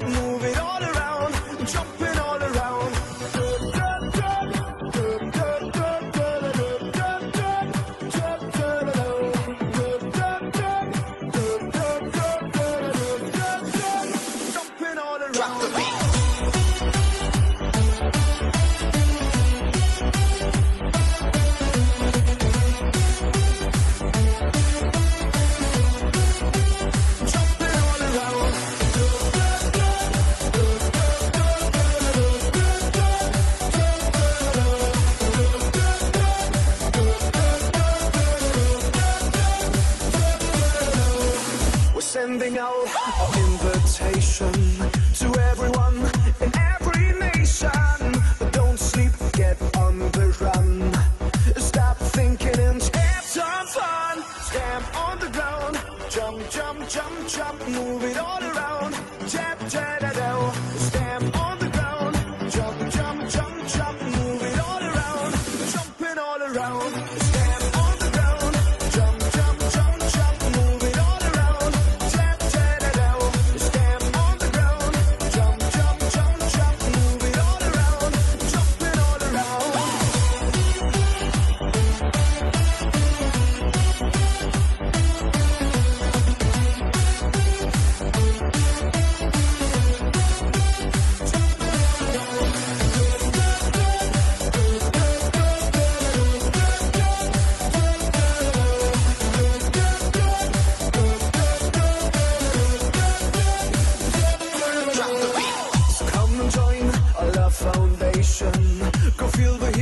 move it all around, jumping all around. Jumping all around. Drop the beat. Sending out an invitation to everyone in every nation. But don't sleep, get on the run. Stop thinking and have some fun. Stamp on the ground, jump, jump, jump, jump, move it all around. Tap, tap, da, da. Stamp on the ground, jump, jump, jump, jump, move it all around, jumping all around. Stamp on the ground, jump, jump, jump, jump, move it all around. Foundation, go feel the